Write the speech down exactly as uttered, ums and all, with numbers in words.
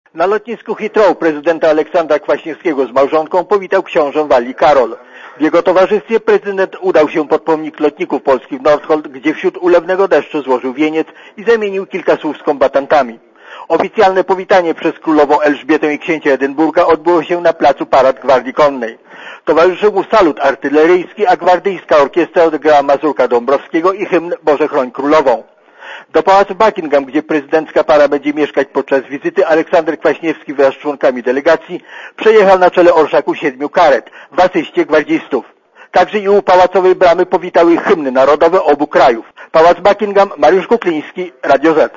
Na lotnisku Heathrow prezydenta Aleksandra Kwaśniewskiego z małżonką powitał książę Walii Karol. W jego towarzystwie prezydent udał się pod pomnik lotników polskich w Northolt, gdzie wśród ulewnego deszczu złożył wieniec i zamienił kilka słów z kombatantami. Oficjalne powitanie przez królową Elżbietę i księcia Edynburga odbyło się na placu Parad Gwardii Konnej. Towarzyszył mu salut artyleryjski, a gwardyjska orkiestra odegrała mazurka Dąbrowskiego i hymn Boże chroń królową. Do pałacu Buckingham, gdzie prezydencka para będzie mieszkać podczas wizyty, Aleksander Kwaśniewski wraz z członkami delegacji przejechał na czele orszaku siedmiu karet w asyście gwardzistów. Także i u pałacowej bramy powitały hymny narodowe obu krajów. Pałac Buckingham, Mariusz Kukliński, Radio Z.